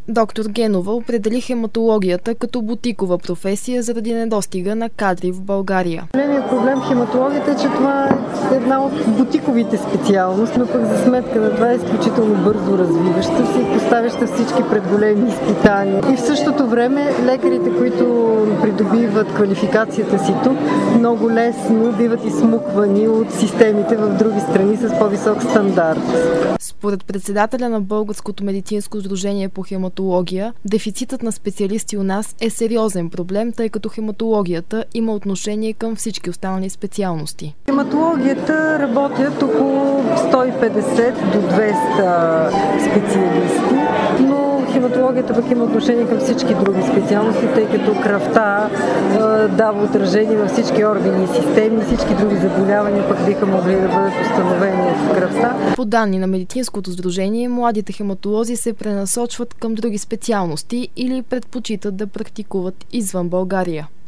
Доктор Генова определи хематологията като бутикова професия заради недостига на кадри в България. Големият проблем в хематологията е, че това е една от бутиковите специалности, но пък за сметка на това е изключително бързо развиваща се и поставяща всички пред големи изпитания. И в същото време лекарите, които придобиват квалификацията си тук, много лесно биват изсмуквани от системите в други страни с по-висок стандарт. Според председателя на Българското медицинско сдружение по хематология, дефицитът на специалисти у нас е сериозен проблем, тъй като хематологията има отношение към всички останали специалности. Хематологията работят около 150 до 200 специалисти, но хематологията пък има отношение към всички други специалности, тъй като кръвта дава отражение във всички органи и системи, всички други заболявания пък биха могли да бъдат установени в кръвта. По данни на медицинското сдружение, младите хематолози се пренасочват към други специалности или предпочитат да практикуват извън България.